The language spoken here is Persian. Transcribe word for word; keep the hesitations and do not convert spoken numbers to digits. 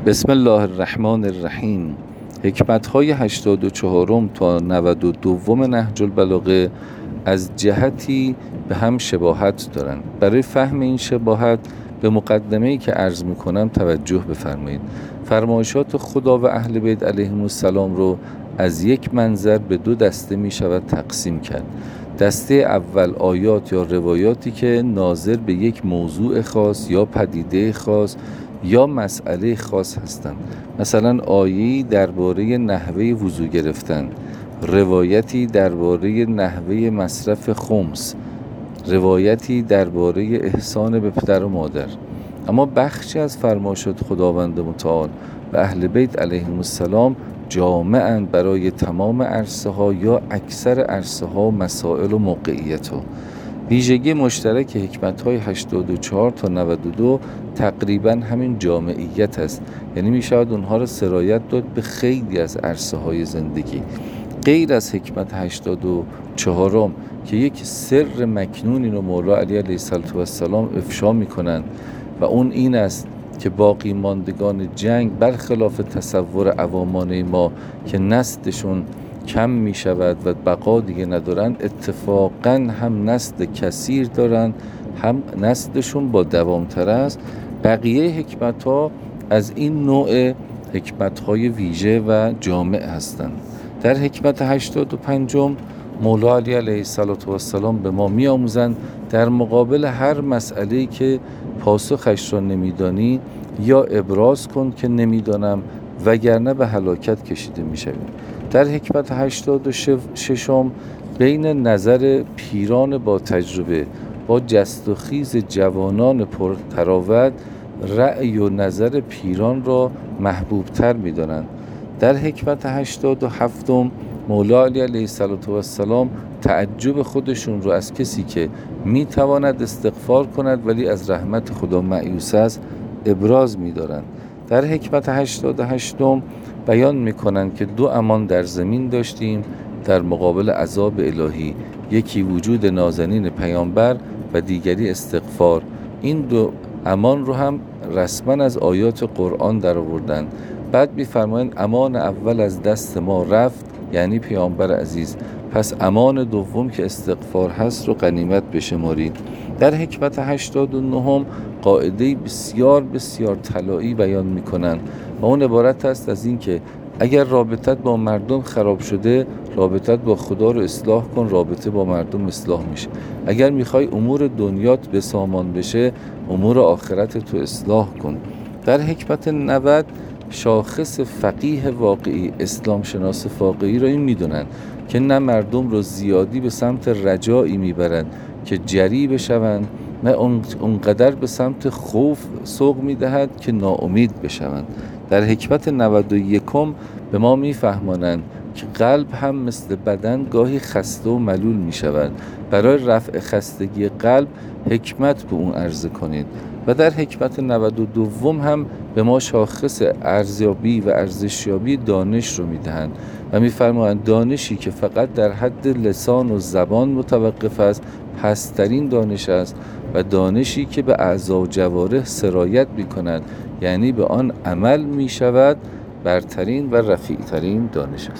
بسم الله الرحمن الرحیم. حکمت‌های هشتاد و چهارم تا نود و دو نهج البلاغه از جهتی به هم شباهت دارند. برای فهم این شباهت به مقدمه‌ای که عرض می‌کنم توجه بفرمایید. فرمایشات خدا و اهل بیت علیهم السلام رو از یک منظر به دو دسته می‌شود تقسیم کرد. دسته اول آیات یا روایاتی که ناظر به یک موضوع خاص یا پدیده خاص یا مسئله خاص هستند. مثلا آیه‌ای درباره نحوه وضو گرفتن، روایتی درباره نحوه مصرف خمس، روایتی درباره احسان به پدر و مادر. اما بخشی از فرمایشات خداوند متعال و اهل بیت علیهم السلام جامعاً برای تمام عرصه ها یا اکثر عرصه ها، مسائل و موقعیت ها. ویژگی مشترک حکمت های هشتاد و چهار تا نود و دو تقریباً همین جامعیت است، یعنی می شود اونها را سرایت داد به خیلی از عرصه های زندگی. غیر از حکمت هشتاد و چهارم که یک سر مکنونی رو مولا علی علیه السلام افشا می کنند و اون این است که باقی ماندگان جنگ برخلاف تصور عوامانه ما که نسلشون کم می شود و بقا دیگه ندارن، اتفاقا هم نسل کثیر دارن، هم نسلشون با دوامتر است. بقیه حکمت ها از این نوع حکمت های ویژه و جامع هستند. در حکمت هشتاد و پنجم مولا علی علیه السلام به ما می آموزند در مقابل هر مسئله‌ای که پاسخش را نمیدانی یا ابراز کن که نمیدانم وگرنه به هلاکت کشیده می شوی. در حکمت هشتاد و ششم بین نظر پیران با تجربه با جست و خیز جوانان پرتراوت رأی و نظر پیران را محبوب تر می دانند. در حکمت هشتاد و هفتم مولا علی علیه السلام تعجب خودشون رو از کسی که می تواند استغفار کند ولی از رحمت خدا مایوس است ابراز می دارند. در حکمت هشتاد و هشتم بیان می کنند که دو امان در زمین داشتیم در مقابل عذاب الهی، یکی وجود نازنین پیامبر و دیگری استغفار. این دو امان رو هم رسما از آیات قرآن در آوردند. بعد می‌فرمایند امان اول از دست ما رفت، یعنی پیامبر عزیز، پس امان دوم که استغفار هست رو غنیمت بشمارید. در حکمت هشتاد و نه قاعده بسیار بسیار طلایی بیان می‌کنند و اون عبارت است از این که اگر رابطت با مردم خراب شده، رابطت با خدا رو اصلاح کن، رابطه با مردم اصلاح میشه. اگر میخوای امور دنیات بسامان بشه، امور آخرت تو اصلاح کن. در حکمت نود شاخص فقیه واقعی، اسلام شناس واقعی را این میدونن که نه مردم رو زیادی به سمت رجایی میبرند که جری بشوند، نه اونقدر به سمت خوف سوق میدهد که ناامید بشوند. در حکمت نود و یکم به ما میفهمانند که قلب هم مثل بدن گاهی خسته و ملول می شود. برای رفع خستگی قلب حکمت به اون عرضه کنید. و در حکمت نود و دو هم به ما شاخص ارزیابی و ارزشیابی دانش رو می دهند و می فرمایند دانشی که فقط در حد لسان و زبان متوقف است پسترین دانش است و دانشی که به اعضا و جوارح سرایت می کند، یعنی به آن عمل می شود، برترین و رفیعترین دانش است.